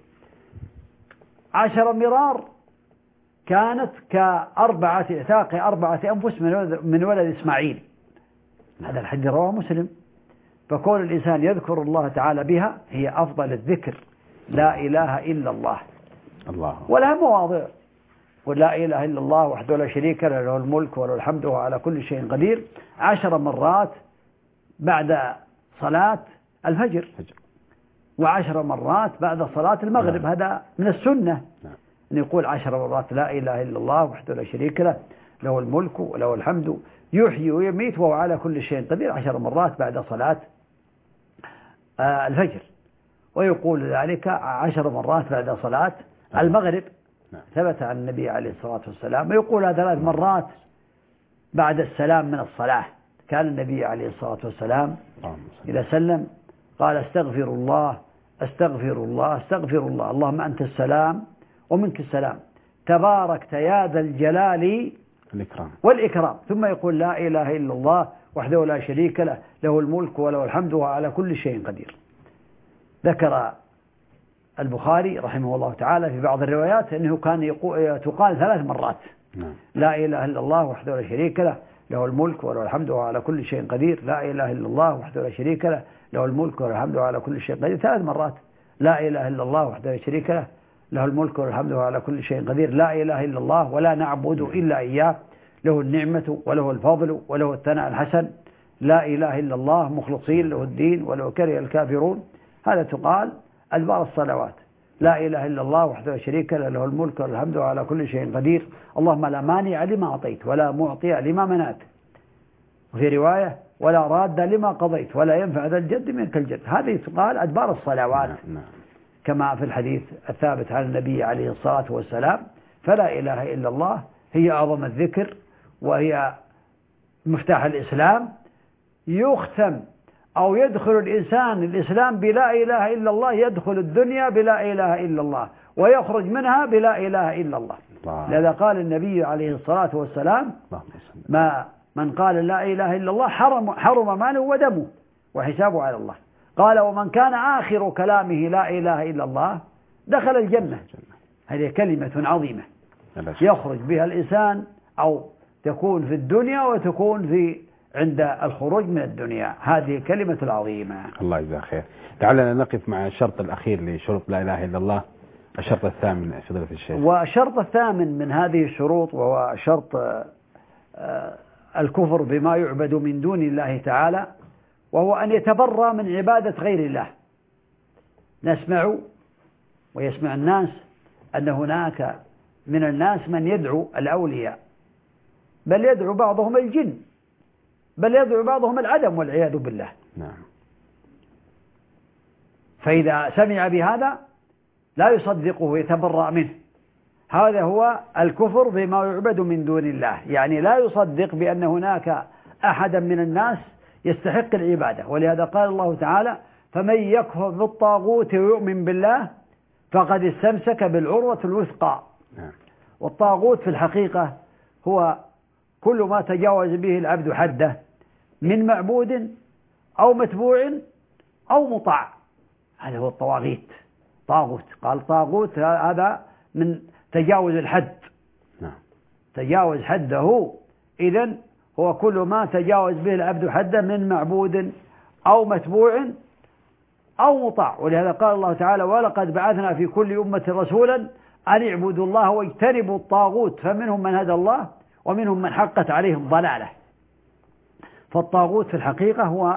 10 مرار، كانت كعتاق 4 أنفس من ولد إسماعيل. هذا الحديث رواه مسلم. فكون الإنسان يذكر الله تعالى بها هي أفضل الذكر. لا إله إلا الله. ولها مواضع: ولا إله إلا الله وحده لا شريك له، له الملك وله الحمد وهو على كل شيء قدير 10 مرات بعد صلاة الفجر. و10 مرات بعد صلاة المغرب. هذا من السنة أن يقول 10 مرات لا إله إلا الله وحده لا شريك له، له الملك وله الحمد يحيي ويميت وهو على كل شيء قدير، 10 مرات بعد صلاة الفجر. ويقول ذلك 10 مرات بعد صلاة المغرب، ثبت عن النبي عليه الصلاة والسلام. ويقول 3 مرات بعد السلام من الصلاة. كان النبي عليه الصلاة والسلام إذا سلم قال استغفر الله استغفر الله استغفر الله، اللهم أنت السلام ومنك السلام، تباركت يا ذا الجلال والإكرام. ثم يقول لا إله إلا الله وحده لا شريك له، له الملك وله الحمد وهو على كل شيء قدير. ذكر البخاري رحمه الله تعالى في بعض الروايات أنه كان تقال 3 مرات لا إله إلا الله وحده لا شريك له، له الملك وله الحمد وهو على كل شيء قدير. لا إله إلا الله وحده لا شريك له، له الملك وله الحمد وهو على كل شيء قدير. 3 مرات لا إله إلا الله وحده لا شريك له، له الملك وله الحمد وهو على كل شيء قدير. لا إله إلا الله ولا نعبد إلا إياه، له النعمة وله الفضل وله الثناء الحسن. لا إله إلا الله مخلصين له الدين ولو كره الكافرون. هذا تقال أدبار الصلوات. لا إله إلا الله وحده لا شريك له، له الملك وله الحمد وهو على كل شيء قدير. اللهم لا مانع لما أعطيت ولا معطي لما منعت. وفي رواية ولا راد لما قضيت ولا ينفع ذا الجد منك الجد. هذه تقال أدبار الصلوات كما في الحديث الثابت عن النبي عليه الصلاة والسلام. فلا إله إلا الله هي أعظم الذكر وهي مفتاح الإسلام. يختم أو يدخل الإنسان الإسلام بلا إله إلا الله، يدخل الدنيا بلا إله إلا الله ويخرج منها بلا إله إلا الله. لذا قال النبي عليه الصلاة والسلام من قال لا إله إلا الله حرم ماله ودمه وحسابه على الله. قال ومن كان آخر كلامه لا إله إلا الله دخل الجنة. هذه كلمة عظيمة يخرج بها الإنسان، أو تكون في الدنيا وتكون عند الخروج من الدنيا. هذه كلمة العظيمة. الله يجزاك خير. تعالى نقف مع الشرط الأخير لشروط لا إله إلا الله، الشرط الثامن فضيلة الشيخ. والشرط الثامن من هذه الشروط وهو شرط الكفر بما يعبد من دون الله تعالى، وهو أن يتبرى من عبادة غير الله. نسمع ويسمع الناس أن هناك من الناس من يدعو الأولياء، بل يدعو بعضهم الجن، بل يدعو بعضهم العدم والعياذ بالله. فإذا سمع بهذا لا يصدقه ويتبرأ منه. هذا هو الكفر بما يعبد من دون الله، يعني لا يصدق بأن هناك أحدا من الناس يستحق العبادة. ولهذا قال الله تعالى فمن يكفر بالطاغوت ويؤمن بالله فقد استمسك بالعروة الوثقى. والطاغوت في الحقيقة هو كل ما تجاوز به العبد حده من معبود أو متبوع أو مطاع، هذا هو الطواغيت. طاغوت قال طاغوت هذا من تجاوز الحد، تجاوز حده. إذن هو كل ما تجاوز به العبد حده من معبود أو متبوع أو مطاع. ولهذا قال الله تعالى ولقد بعثنا في كل أمة رسولا أن اعبدوا الله واجتنبوا الطاغوت فمنهم من هدى الله ومنهم من حقت عليه الضلالة. فالطاغوت في الحقيقة هو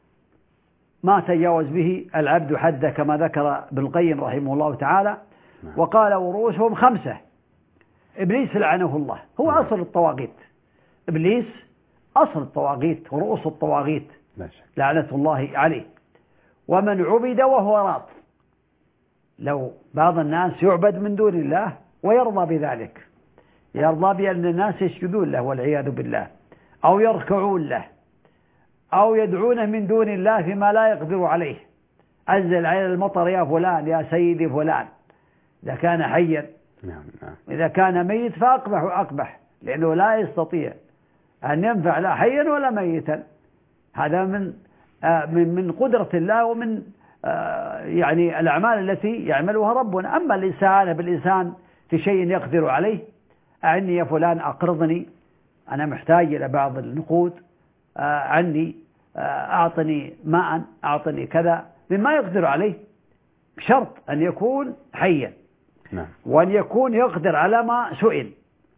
ما تجاوز به العبد حده، كما ذكر ابن القيم رحمه الله تعالى. وقال ورؤوسهم 5. إبليس لعنه الله هو أصل الطواغيت. إبليس أصل الطواغيت ورؤوس الطواغيت لعنة الله عليه. ومن عبد وهو راض، لو بعض الناس يعبد من دون الله ويرضى بذلك، يرضى بأن الناس يسجدون له والعياذ بالله، أو يركعون له، أو يدعونه من دون الله فيما لا يقدر عليه. أنزل على المطر يا فلان يا سيدي فلان، إذا كان حيا. إذا كان ميت فأقبح وأقبح، لأنه لا يستطيع أن ينفع لا حيا ولا ميتا. هذا من قدرة الله ومن يعني الأعمال التي يعملها ربنا. أما الإنسان بالإنسان في شيء يقدر عليه، أعني يا فلان أقرضني، أنا محتاج إلى بعض النقود، عني أعطني ماء، أعطني كذا، مما يقدر عليه، بشرط أن يكون حيا، وأن يكون يقدر على ما سئل،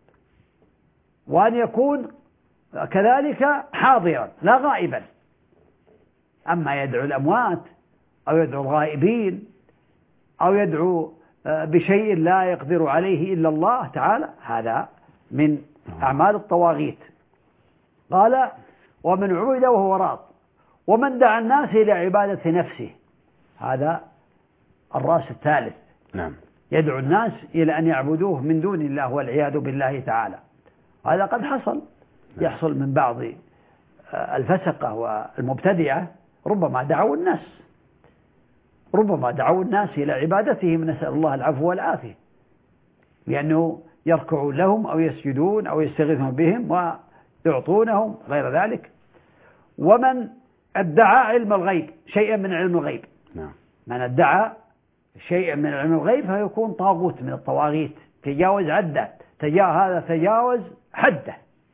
وأن يكون كذلك حاضرا لا غائبا. أما يدعو الأموات أو يدعو الغائبين أو يدعو بشيء لا يقدر عليه إلا الله تعالى، هذا من أعمال الطواغيت. قال ومن عبد وهو راض، ومن دعا الناس إلى عبادة نفسه، هذا الرأس الثالث. نعم. يدعو الناس إلى أن يعبدوه من دون الله والعياذ بالله تعالى. هذا قد حصل، يحصل من بعض الفسقة والمبتدعة، ربما دعوا الناس إلى عبادتهم، نسأل الله العفو والعافية، لأنه يركعون لهم أو يسجدون أو يستغيثون بهم ويعطونهم غير ذلك. ومن ادعى علم الغيب، شيئا من علم الغيب، من ادعى شيئا من علم الغيب فيكون طاغوت من الطواغيت، تجاوز عده، هذا تجاوز حده،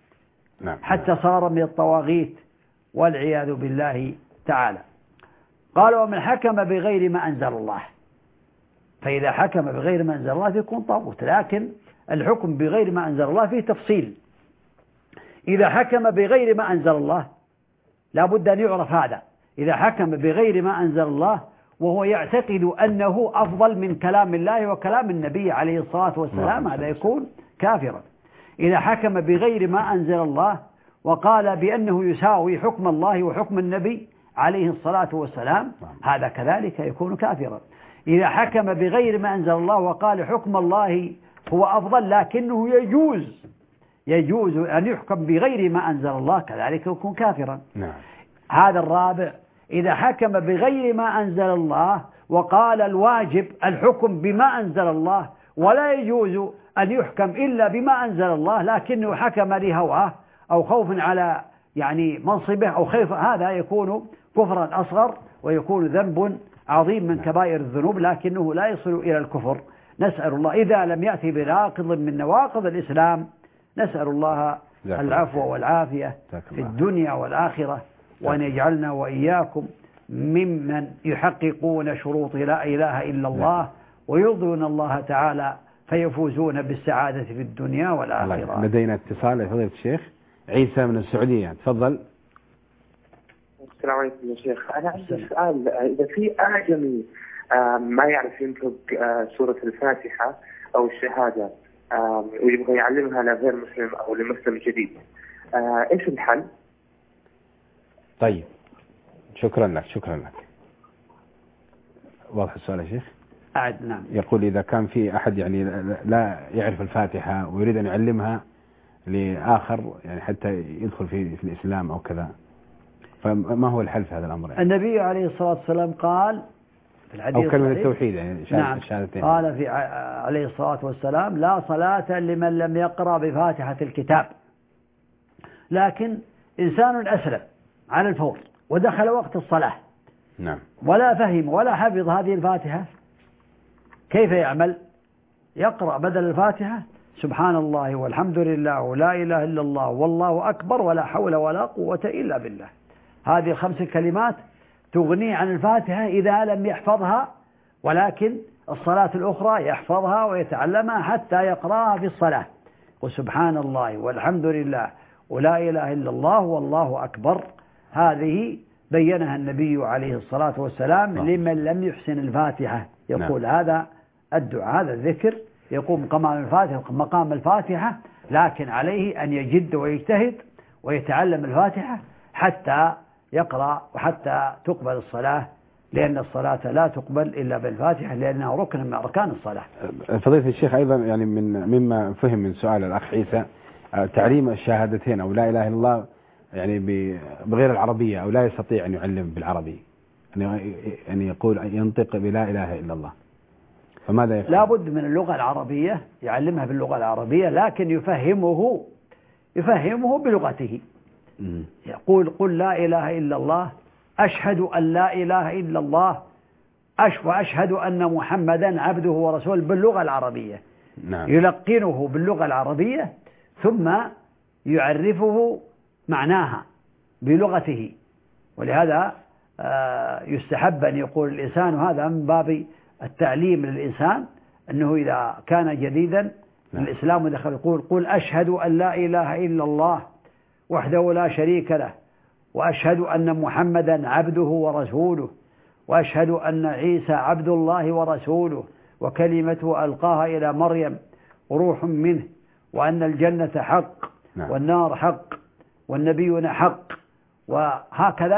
حتى صار من الطواغيت والعياذ بالله تعالى. قال ومن حكم بغير ما أنزل الله، فإذا حكم بغير ما أنزل الله فيكون طاغوت. لكن الحكم بغير ما أنزل الله فيه تفصيل. إذا حكم بغير ما أنزل الله لا بد أن يعرف هذا، إذا حكم بغير ما أنزل الله وهو يعتقد أنه أفضل من كلام الله وكلام النبي عليه الصلاة والسلام، هذا يكون كافرا. إذا حكم بغير ما أنزل الله وقال بأنه يساوي حكم الله وحكم النبي عليه الصلاة والسلام، هذا كذلك يكون كافرا. إذا حكم بغير ما أنزل الله وقال حكم الله هو أفضل لكنه يجوز أن يحكم بغير ما أنزل الله، كذلك يكون كافرا. هذا الرابع. إذا حكم بغير ما أنزل الله وقال الواجب الحكم بما أنزل الله ولا يجوز أن يحكم إلا بما أنزل الله، لكنه حكم لهواه أو خوف على منصبه أو خيف، هذا يكون كفرا أصغر ويكون ذنب عظيم من كبائر الذنوب، لكنه لا يصل إلى الكفر. نسأل الله إذا لم يأتي بناقض من نواقض الإسلام، نسأل الله العفو والعافية في الدنيا والآخرة، وأن يجعلنا وإياكم ممن يحققون شروط لا إله إلا الله ويرضون الله تعالى فيفوزون بالسعادة في الدنيا والآخرة. لدينا اتصال يا فضيلة الشيخ عيسى من السعودية، تفضل. السلام عليكم يا شيخ. أنا عندي سؤال، إذا في أعجمي ما يعرف ينطق سورة الفاتحة أو الشهادة ويبغى يعلمها لغير مسلم أو لمسلم جديد، إيش الحل؟ طيب شكرا لك. واضح السؤال يا شيخ؟ نعم. يقول إذا كان في أحد لا يعرف الفاتحة ويريد أن يعلمها لآخر حتى يدخل في الإسلام أو كذا، فما هو الحل في هذا الأمر؟ النبي عليه الصلاة والسلام قال في الحديث أو كلمة التوحيد نعم. قال في عليه الصلاة والسلام لا صلاة لمن لم يقرأ بفاتحة الكتاب. لكن إنسان أسلم على الفور ودخل وقت الصلاة ولا فهم ولا حفظ هذه الفاتحة، كيف يعمل؟ يقرأ بدل الفاتحة سبحان الله والحمد لله ولا إله إلا الله والله أكبر ولا حول ولا قوة إلا بالله. هذه 5 كلمات تغني عن الفاتحة إذا لم يحفظها، ولكن الصلاة الأخرى يحفظها ويتعلمها حتى يقرأها في الصلاة، وسبحان الله والحمد لله ولا إله إلا الله والله أكبر. هذه بينها النبي عليه الصلاة والسلام لمن لم يحسن الفاتحة، يقول هذا الدعاء هذا الذكر يقوم مقام الفاتحة، لكن عليه أن يجد ويجتهد ويتعلم الفاتحة حتى يقرأ وحتى تقبل الصلاة، لأن الصلاة لا تقبل إلا بالفاتحة لأنها ركن من أركان الصلاة. فضيلة الشيخ أيضا مما فهم من سؤال الأخ عيسى تعليم الشهادتين أو لا إله إلا الله بغير العربية، أو لا يستطيع أن يعلم بالعربي، أن يقول ينطق بلا إله إلا الله، فماذا يفعل؟ لا بد من اللغة العربية، يعلمها باللغة العربية، لكن يفهمه بلغته. يقول قل لا إله إلا الله، أشهد أن لا إله إلا الله، وأشهد أن محمدا عبده ورسوله باللغة العربية. يلقنه باللغة العربية ثم يعرفه معناها بلغته. ولهذا يستحب أن يقول الإنسان، هذا من باب التعليم للإنسان، أنه إذا كان جديدا الإسلام ودخل يقول قل أشهد أن لا إله إلا الله وحده لا شريك له وأشهد أن محمدا عبده ورسوله وأشهد أن عيسى عبد الله ورسوله وكلمته ألقاها إلى مريم وروح منه، وأن الجنة حق والنار حق والنبيون حق. وهكذا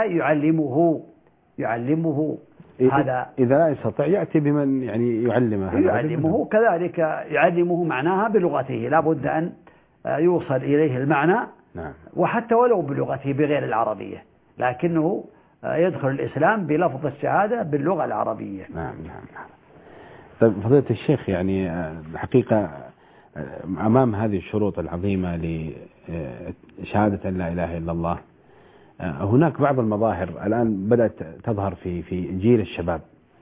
يعلمه هذا. إذا لا يستطيع يأتي بمن يعني يعلمه كذلك، يعلمه معناها بلغته، لا بد أن يوصل إليه المعنى. نعم. وحتى ولو بلغته بغير العربية، لكنه يدخل الإسلام بلفظ الشهادة باللغة العربية. نعم. طيب فضيلة الشيخ، يعني الحقيقة أمام هذه الشروط العظيمة لشهادة أن لا إله إلا الله، هناك بعض المظاهر الآن بدأت تظهر في جيل الشباب،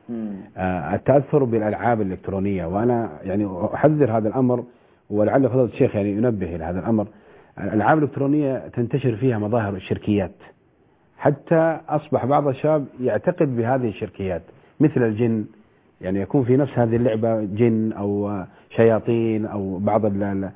التأثر بالألعاب الإلكترونية. وأنا يعني أحذر هذا الأمر، ولعل فضيلة الشيخ يعني ينبه إلى هذا الأمر. الألعاب الإلكترونية تنتشر فيها مظاهر الشركيات، حتى أصبح بعض الشباب يعتقد بهذه الشركيات مثل الجن، يعني يكون في نفس هذه اللعبة جن أو شياطين أو بعض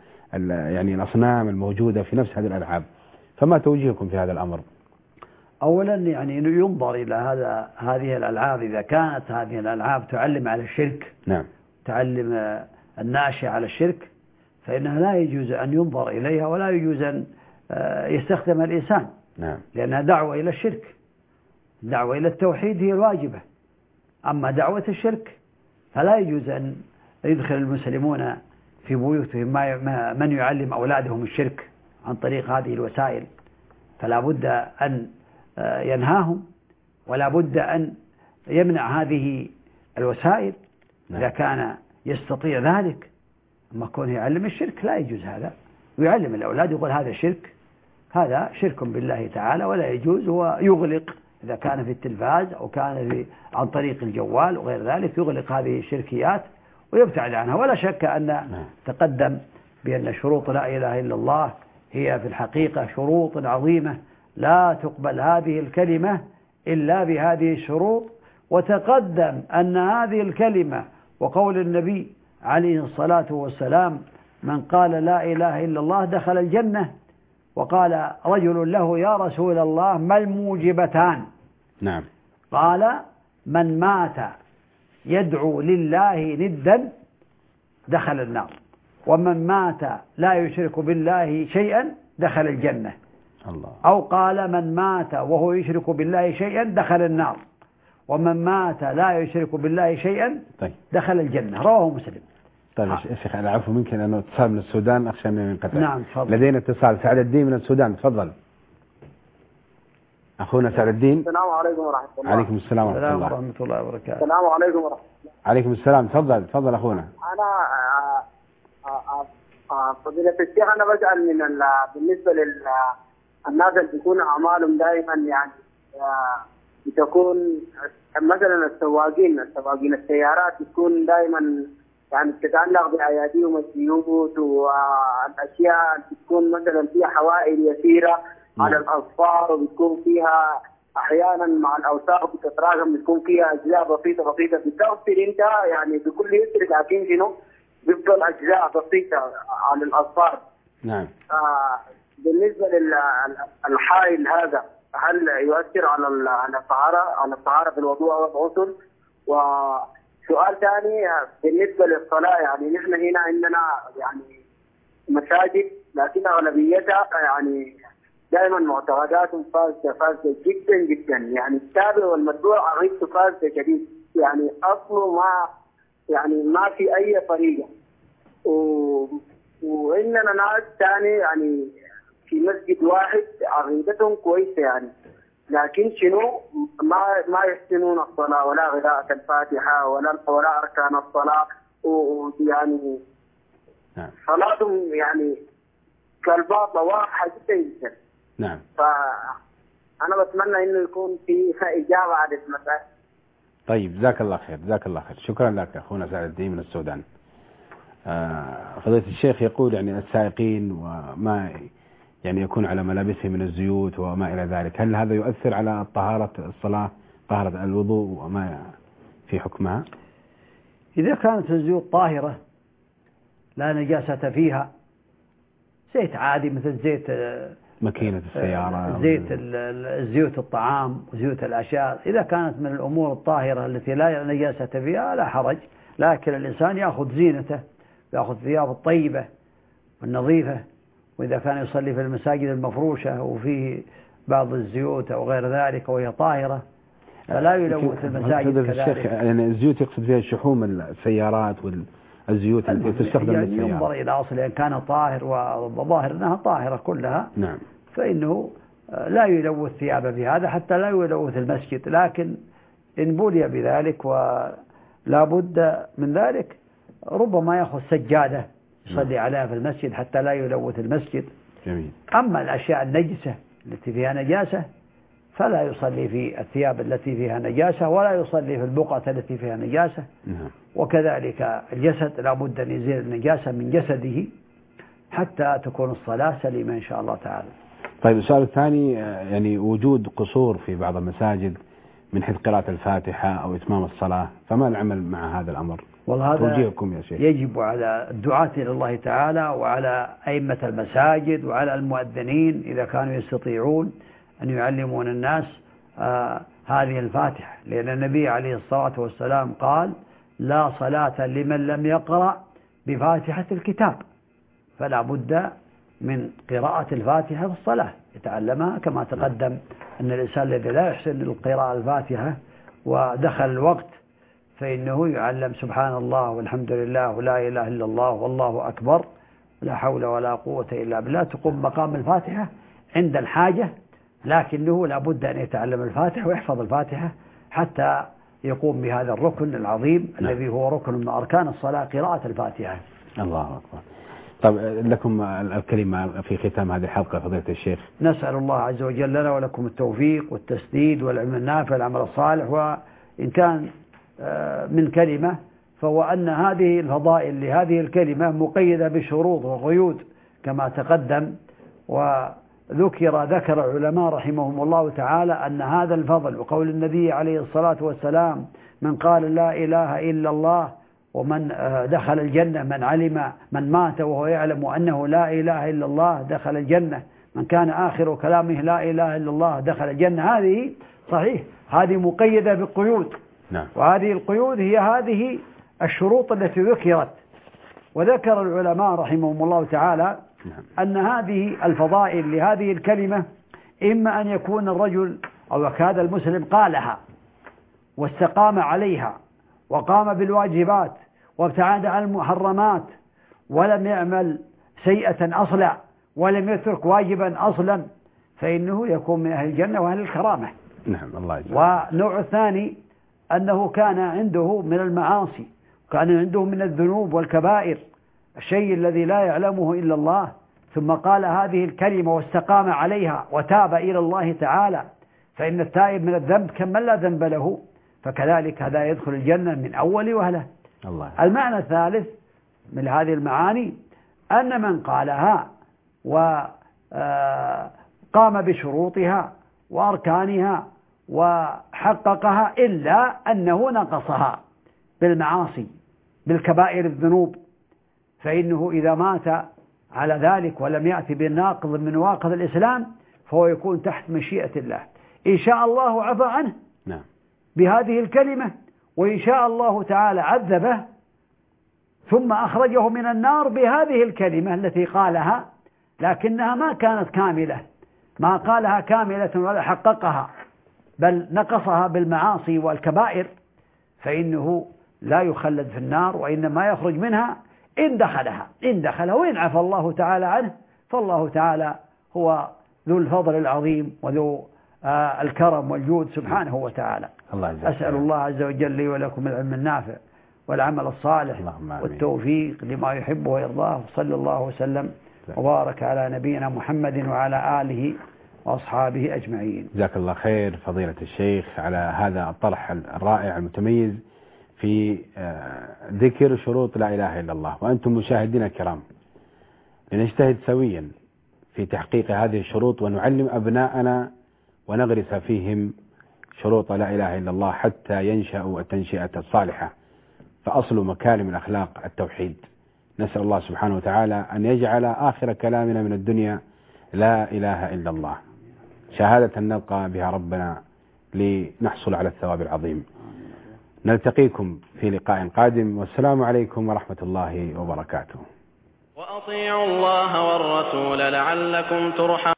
يعني الأصنام الموجودة في نفس هذه الألعاب. فما توجيهكم في هذا الأمر؟ أولا يعني ينظر إلى هذه الألعاب، إذا كانت هذه الألعاب تعلم على الشرك، نعم، تعلم الناشئ على الشرك، فإنها لا يجوز أن ينظر إليها ولا يجوز أن يستخدم الإنسان. نعم. لأنها دعوة إلى الشرك، دعوة إلى التوحيد هي الواجبة. أما دعوة الشرك فلا يجوز أن يدخل المسلمون في بيوتهم من يعلم أولادهم الشرك عن طريق هذه الوسائل. فلا بد أن ينهاهم، ولا بد أن يمنع هذه الوسائل إذا كان يستطيع ذلك. أما كونه يعلم الشرك لا يجوز هذا، ويعلم الأولاد يقول هذا شرك، هذا شرك بالله تعالى ولا يجوز. ويغلق إذا كان في التلفاز أو كان عن طريق الجوال وغير ذلك، يغلق هذه الشركيات ويبتعد عنها. ولا شك أن تقدم بأن شروط لا إله إلا الله هي في الحقيقة شروط عظيمة، لا تقبل هذه الكلمة إلا بهذه الشروط. وتقدم أن هذه الكلمة وقول النبي عليه الصلاة والسلام: من قال لا إله إلا الله دخل الجنة. وقال رجل له: يا رسول الله ما الموجبتان؟ نعم. قال: من مات يدعو لله ندا دخل النار، ومن مات لا يشرك بالله شيئا دخل الجنة. الله. أو قال: من مات وهو يشرك بالله شيئا دخل النار، ومن مات لا يشرك بالله شيئا دخل الجنة. رواه مسلم. طيب يا شيخ، أنا أعرف ممكن أنه اتصال من السودان، أخشى أن ينقطع. نعم تفضل. لدينا اتصال. سعد الدين من السودان، تفضل أخونا سعد الدين. السلام عليكم ورحمة الله. عليكم السلام ورحمة الله وبركاته. السلام عليكم ورحمة الله. عليكم السلام. تفضل أخونا. أنا فضيلة الشيخ، أنا بسأل بالنسبة للناس اللي بيكون أعمالهم دائما يعني بتكون مثلا السواقين السيارات بتكون دائما يعني بتتعلق بأياديهم السيوط والأشياء اللي بتكون مثلا فيها حوائل يسيرة على الأصفار، وبتكون فيها أحيانا مع الأوساخ بتتراكم، بتكون فيها أجزاء بسيطة بتغسل أنت يعني بكل يسر، لكن شنو بيفضل أجزاء بسيطة على الأصفار. نعم. بالنسبة للحائل هذا، هل يؤثر على الطهارة في الوضوء والغسل؟ وسؤال ثاني بالنسبة للصلاة، يعني نحن هنا عندنا يعني مساجد، لكن أغلبيتها يعني دائما معتقداتهم فاسدة جدا جدا، يعني التابع والمتبوع عقيدته فاسدة شديد، يعني أصله ما في أي طريقة. وإننا ناس ثاني يعني في مسجد واحد عقيدتهم كويسة يعني، لكن شنو ما يحسنون الصلاة ولا قراءة الفاتحة ولا أركان الصلاة، ويعني صلاتهم يعني كالباطة واضحة جدا جدا. نعم. فأنا بتمنى إنه يكون في إجابة على المسألة. طيب جزاك الله خير، شكرا لك أخونا سعد الدين من السودان. فضيلة الشيخ يقول يعني السائقين وما يعني يكون على ملابسهم من الزيوت وما إلى ذلك، هل هذا يؤثر على طهارة الصلاة، طهارة الوضوء وما في حكمها؟ إذا كانت الزيوت طاهرة لا نجاسة فيها، زيت عادي مثل زيت ماكينة السيارة، زيوت الطعام وزيوت الأشياء، إذا كانت من الأمور الطاهرة التي لا نجاسة فيها لا حرج. لكن الإنسان يأخذ زينته، يأخذ ثياب الطيبة والنظيفة، وإذا كان يصلي في المساجد المفروشة وفيه بعض الزيوت أو غير ذلك وهي طاهرة فلا يلوث المساجد كذلك. يعني الزيوت يقصد فيها شحوم السيارات والزيوت التي تستخدم يعني للسيارة. ينظر إلى أصل إن كان طاهر وظاهر أنها طاهرة كلها، نعم، فإنه لا يلوث ثيابه بهذا حتى لا يلوث المسجد. لكن إن بلي بذلك ولا بد من ذلك ربما يأخذ سجادة يصلي عليها في المسجد حتى لا يلوث المسجد. جميل. أما الأشياء النجسة التي فيها نجاسة فلا يصلي في الثياب التي فيها نجاسة ولا يصلي في البقعة التي فيها نجاسة. وكذلك الجسد لا بد أن يزيل النجاسة من جسده حتى تكون الصلاة سليمة إن شاء الله تعالى. طيب السؤال الثاني، يعني وجود قصور في بعض المساجد من حيث قراءة الفاتحة أو إتمام الصلاة، فما العمل مع هذا الأمر؟ توجيهكم يا شيخ. يجب على الدعاة إلى الله تعالى وعلى أئمة المساجد وعلى المؤذنين إذا كانوا يستطيعون أن يعلمون الناس هذه الفاتحة، لأن النبي عليه الصلاة والسلام قال لا صلاة لمن لم يقرأ بفاتحة الكتاب، فلا بد من قراءة الفاتحة في الصلاة يتعلمها. كما تقدم أن الإنسان الذي لا يحسن القراءة الفاتحة ودخل الوقت فإنه يعلم سبحان الله والحمد لله ولا إله إلا الله والله أكبر لا حول ولا قوة إلا بالله، تقوم مقام الفاتحة عند الحاجة، لكنه لا بد أن يتعلم الفاتحة ويحفظ الفاتحة حتى يقوم بهذا الركن العظيم الذي هو ركن من أركان الصلاة، قراءة الفاتحة. الله أكبر. طب لكم الكلمة في ختام هذه الحلقة فضيلة الشيخ. نسأل الله عز وجل لنا ولكم التوفيق والتسديد والعلم النافع والعمل الصالح. وإن كان من كلمة فهو أن هذه الفضائل لهذه الكلمة مقيدة بشروط وقيود كما تقدم، ذكر العلماء رحمهم الله تعالى أن هذا الفضل وقول النبي عليه الصلاة والسلام من قال لا إله إلا الله ومن دخل الجنة، من مات وهو يعلم أنه لا إله إلا الله دخل الجنة، من كان آخر كلامه لا إله إلا الله دخل الجنة. هذه صحيح، هذه مقيدة بقيود. نعم. وهذه القيود هي هذه الشروط التي ذكرت. وذكر العلماء رحمهم الله تعالى أن هذه الفضائل لهذه الكلمة إما أن يكون الرجل أو هذا المسلم قالها واستقام عليها وقام بالواجبات وابتعد عن المحرمات ولم يعمل سيئة أصلا ولم يترك واجبا أصلا، فإنه يكون من أهل الجنة وأهل الكرامة. نعم، الله يجزاك. والنوع الثاني أنه كان عنده من المعاصي، كان عنده من الذنوب والكبائر الشيء الذي لا يعلمه إلا الله، ثم قال هذه الكلمة واستقام عليها وتاب إلى الله تعالى، فإن التائب من الذنب كمن لا ذنب له، فكذلك هذا يدخل الجنة من أول وهلة. المعنى الثالث من هذه المعاني أن من قالها وقام بشروطها وأركانها وحققها إلا أنه نقصها بالمعاصي بالكبائر الذنوب، فإنه إذا مات على ذلك ولم يأتي بالناقض من نواقض الإسلام فهو يكون تحت مشيئة الله. إن شاء الله عفى عنه بهذه الكلمة، وإن شاء الله تعالى عذبه ثم أخرجه من النار بهذه الكلمة التي قالها، لكنها ما كانت كاملة، ما قالها كاملة ولا حققها، بل نقصها بالمعاصي والكبائر، فإنه لا يخلد في النار وإنما يخرج منها إن دخلها وإن عفى الله تعالى عنه، فالله تعالى هو ذو الفضل العظيم وذو الكرم والجود سبحانه وتعالى. أسأل الله عز وجل لي ولكم العلم النافع والعمل الصالح والتوفيق لما يحبه ويرضاه، وصلى الله وسلم وبارك على نبينا محمد وعلى آله وأصحابه أجمعين. جزاك الله خير فضيلة الشيخ على هذا الطرح الرائع المتميز في ذكر شروط لا إله إلا الله. وأنتم مشاهدين الكرام لنجتهد سويا في تحقيق هذه الشروط ونعلم أبناءنا ونغرس فيهم شروط لا إله إلا الله حتى ينشأوا التنشئة الصالحة، فأصل مكارم الأخلاق التوحيد. نسأل الله سبحانه وتعالى أن يجعل آخر كلامنا من الدنيا لا إله إلا الله، شهادة نلقى بها ربنا لنحصل على الثواب العظيم. نلتقيكم في لقاء قادم، والسلام عليكم ورحمة الله وبركاته. وأطيعوا الله والرسول لعلكم ترحمون.